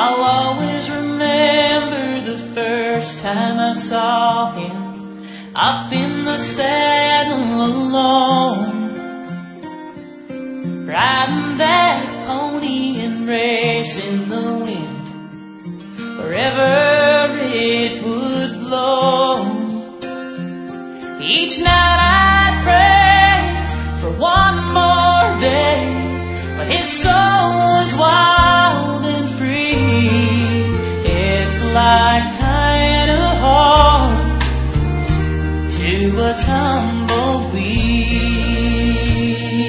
I'll always remember the first time I saw him up in the saddle alone, riding that pony and racing the wind wherever it would blow. Each night I'd pray for one more day when his soul was wild and free. It's like tying a horse to a tumbleweed.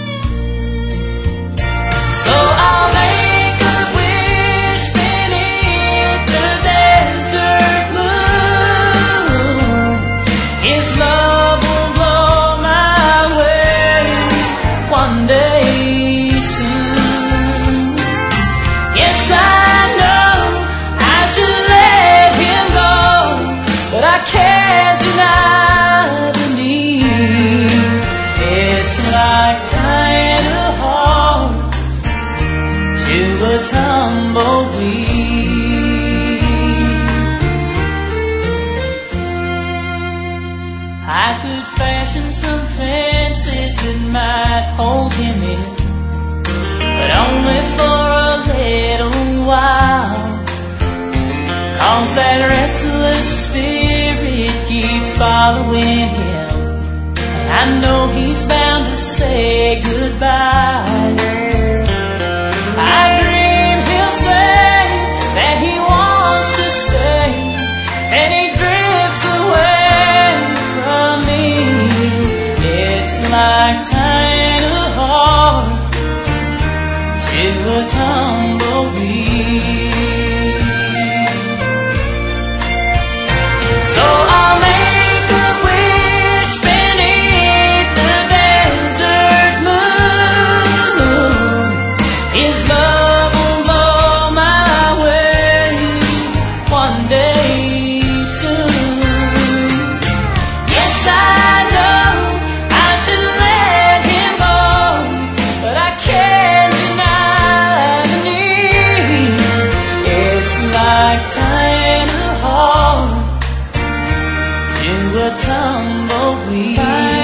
So I'll make a wish beneath the desert moon. His love will blow my way one day soon. Yes, I know I should let him go, but I can't deny the need. It's like tying a horse to a tumbleweed. I could fashion some fences that might hold him in, but only for a little while, 'cause that restless spirit keeps following him, and I know he's bound to say goodbye. I dream he'll say that he wants to stay, and he drifts away from me. It's like tying a horse to a tumbleweed. So I'll make a wish beneath the desert moon. His love will blow my way one day soon. Yes, I know I should let him go, but I can't deny the need. It's like tying a horse to a tumbleweed.